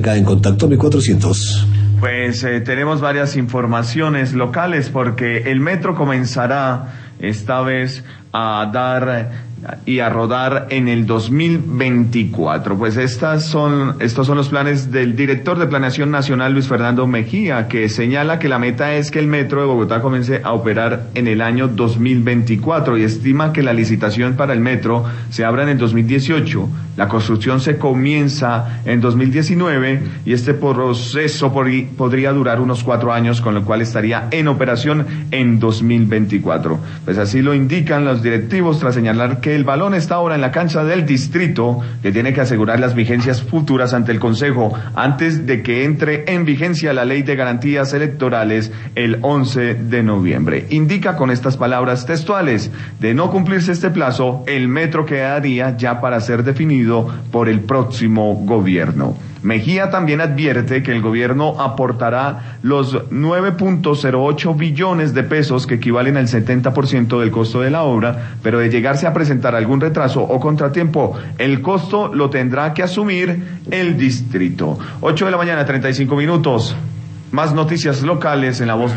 En contacto 1400. Pues tenemos varias informaciones locales porque el metro comenzará esta vez a dar y a rodar en el 2024. Pues estos son los planes del director de Planeación Nacional, Luis Fernando Mejía, que señala que la meta es que el metro de Bogotá comience a operar en el año 2024 y estima que la licitación para el metro se abra en el 2018. La construcción se comienza en 2019 y este proceso podría durar unos 4 años, con lo cual estaría en operación en 2024. Pues así lo indican los directivos tras señalar que el balón está ahora en la cancha del distrito, que tiene que asegurar las vigencias futuras ante el Consejo antes de que entre en vigencia la Ley de Garantías Electorales el 11 de noviembre. Indica con estas palabras textuales: de no cumplirse este plazo, el metro quedaría ya para ser definido por el próximo gobierno. Mejía también advierte que el gobierno aportará los 9.08 billones de pesos, que equivalen al 70% del costo de la obra, pero de llegarse a presentar algún retraso o contratiempo, el costo lo tendrá que asumir el distrito. 8 de la mañana, 35 minutos. Más noticias locales en La Voz.